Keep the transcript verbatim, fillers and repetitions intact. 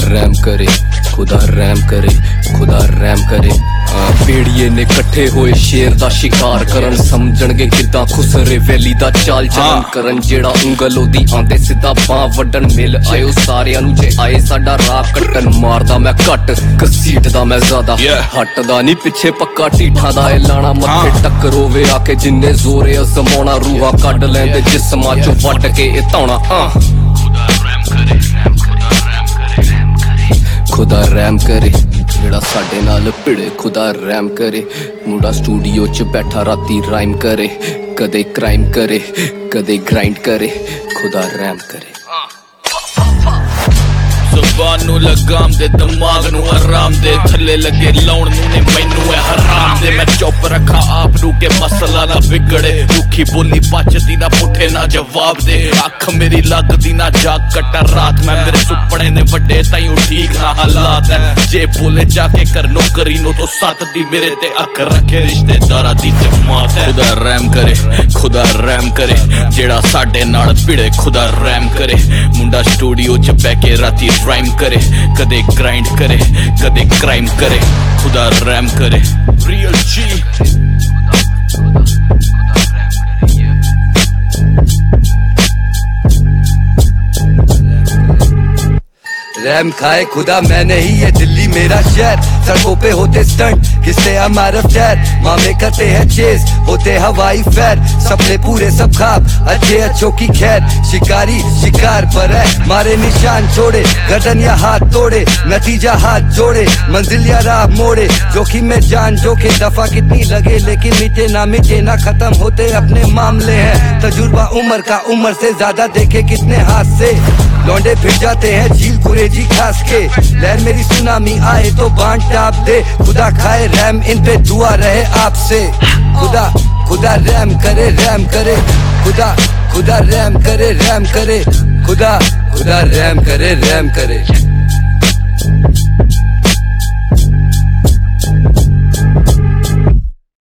रहम करे, खुदा रहम करे, खुदा रहम करे। भेड़िए ने कट्ठे होए शेर दा शिकार करन, समझणगे किदां खुसरे वैली दा चाल चलन करन। जेड़ा उंगल ओदी आंदे सीधा बां वड्डन, मिल आयो सारियां नू जे आए साडा राह कट्टन। मारदा मैं घट घसीटदा मैं ज्यादा, हटदा नी पिछे पक्का ढीठा दा ए लाना। मत्थे टक्कर होवे आके जिन्ने जोरे अजमाउणा, रूहां कड्ड लैंदे जिस्मां चों वड्ड के ए धौणा। खुदा रहम करे जेड़ा साडे नाल भिड़े, खुदा रहम करे। मुंडा स्टूडियो च बैठा राती राइम करे, कदे क्राइम करे कदे ग्राइंड करे, खुदा रहम करे। जुबान नू लगाम दे, दिमाग नू आराम दे, थल्ले लगे लाउण नू ने मैनू है हराम दे। मैं चुप रखा आप नू के मसला ना बिगड़े, रुखी बोली बचदी ना पुठे ना जवाब दे। अख मेरी लगदी ना जाग कट्टा रात, मैं मेरे सुपने ने वड्डे ताईं ठीक ना हालात है। जे बोले जाके कर नौकरी नो तो सत दी मेरे ते अख रखे रिश्तेदारा दी जमात है। खुदा रहम करे, खुदा रहम करे जेड़ा साडे नाल भिड़े, खुदा रहम करे। मुंडा स्टूडियो च बैठ के राती राइम करे, कदे ग्राइंड करे कदे क्राइम करे, खुदा रहम करे। रियल जी रहम खाए खुदा मैंने ही, ये दिल्ली मेरा शहर। सड़कों पे होते स्टंट किससे हमारा टैर, मामे करते हैं चेस होते हवाई फैर। सपने पूरे सब खाब अच्छे अच्छों की खैर, शिकारी शिकार पर है मारे निशान छोड़े। गर्दन या हाथ तोड़े नतीजा हाथ जोड़े, मंजिल या राह मोड़े। जोखिम में जान जोखे दफा कितनी लगे, लेकिन मिटे ना मिटे ना खत्म होते अपने मामले हैं। तजुर्बा उम्र का उम्र से ज्यादा देखे कितने हाथ से, लौंडे फिर जाते हैं झील कुरेजी खास के। लहर मेरी सुनामी आए तो बांध टाप दे, खुदा खाए रहम इन पे दुआ रहे आपसे। खुदा खुदा रहम करे रहम करे, खुदा खुदा रहम करे रहम करे, खुदा खुदा रहम करे रहम करे।